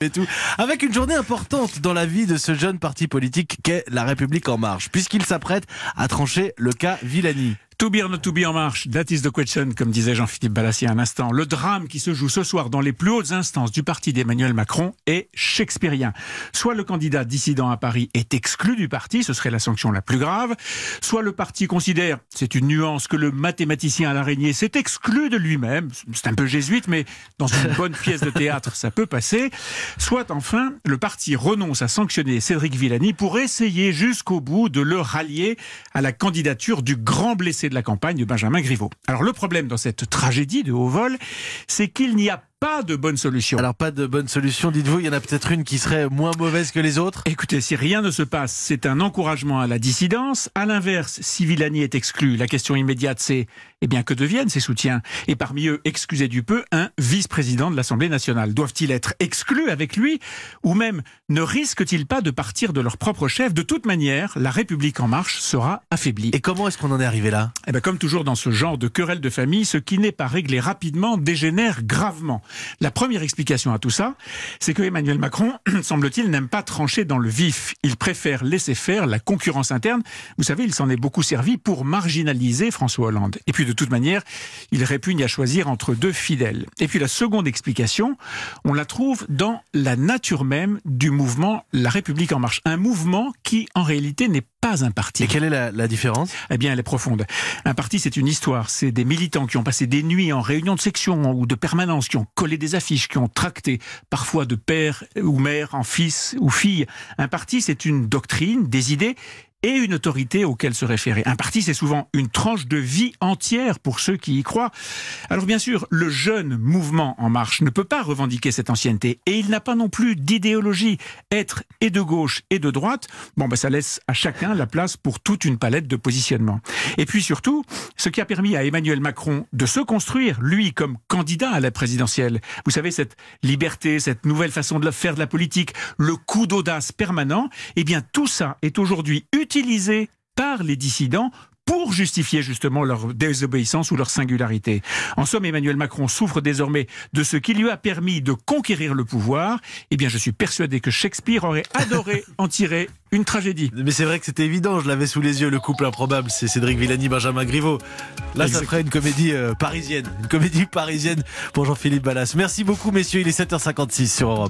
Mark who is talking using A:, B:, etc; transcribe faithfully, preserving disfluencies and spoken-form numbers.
A: Et tout. Avec une journée importante dans la vie de ce jeune parti politique qu'est La République En Marche, puisqu'il s'apprête à trancher le cas Villani.
B: To be or not to be En Marche, that is the question, comme disait Jean-Philippe Balassi à un instant. Le drame qui se joue ce soir dans les plus hautes instances du parti d'Emmanuel Macron est shakespearien. Soit le candidat dissident à Paris est exclu du parti, ce serait la sanction la plus grave, soit le parti considère, c'est une nuance, que le mathématicien à l'araignée s'est exclu de lui-même, c'est un peu jésuite, mais dans une bonne pièce de théâtre, ça peut passer, soit enfin, le parti renonce à sanctionner Cédric Villani pour essayer jusqu'au bout de le rallier à la candidature du grand blessé de la campagne de Benjamin Griveaux. Alors le problème dans cette tragédie de haut vol, c'est qu'il n'y a pas de bonne solution.
A: Alors pas de bonne solution, dites-vous, il y en a peut-être une qui serait moins mauvaise que les autres?
B: Écoutez, si rien ne se passe, c'est un encouragement à la dissidence. À l'inverse, si Villani est exclu, la question immédiate c'est, eh bien, que deviennent ses soutiens? Et parmi eux, excusez du peu, un vice-président de l'Assemblée nationale. Doivent-ils être exclus avec lui? Ou même, ne risquent-ils pas de partir de leur propre chef? De toute manière, La République En Marche sera affaiblie.
A: Et comment est-ce qu'on en est arrivé là?
B: Eh bien, comme toujours dans ce genre de querelle de famille, ce qui n'est pas réglé rapidement dégénère gravement. La première explication à tout ça, c'est que Emmanuel Macron, semble-t-il, n'aime pas trancher dans le vif. Il préfère laisser faire la concurrence interne. Vous savez, il s'en est beaucoup servi pour marginaliser François Hollande. Et puis, de toute manière, il répugne à choisir entre deux fidèles. Et puis, la seconde explication, on la trouve dans la nature même du mouvement La République En Marche. Un mouvement qui, en réalité, n'est pas un parti.
A: Et quelle est la, la différence?
B: Eh bien, elle est profonde. Un parti, c'est une histoire. C'est des militants qui ont passé des nuits en réunion de section ou de permanence, qui ont collé des affiches, qui ont tracté, parfois de père ou mère en fils ou fille. Un parti, c'est une doctrine, des idées et une autorité auquel se référer. Un parti, c'est souvent une tranche de vie entière pour ceux qui y croient. Alors bien sûr, le jeune mouvement En Marche ne peut pas revendiquer cette ancienneté et il n'a pas non plus d'idéologie. Être et de gauche et de droite, bon ben ça laisse à chacun la place pour toute une palette de positionnements. Et puis surtout, ce qui a permis à Emmanuel Macron de se construire, lui, comme candidat à la présidentielle. Vous savez, cette liberté, cette nouvelle façon de faire de la politique, le coup d'audace permanent, eh bien tout ça est aujourd'hui utilisé utilisés par les dissidents pour justifier justement leur désobéissance ou leur singularité. En somme, Emmanuel Macron souffre désormais de ce qui lui a permis de conquérir le pouvoir. Eh bien, je suis persuadé que Shakespeare aurait adoré en tirer une tragédie.
A: Mais c'est vrai que c'était évident, je l'avais sous les yeux, le couple improbable, c'est Cédric Villani, Benjamin Griveaux. Là, Exactement. Ça ferait une comédie euh, parisienne, une comédie parisienne pour Jean-Philippe Balassi. Merci beaucoup, messieurs, il est sept heures cinquante-six sur Europe.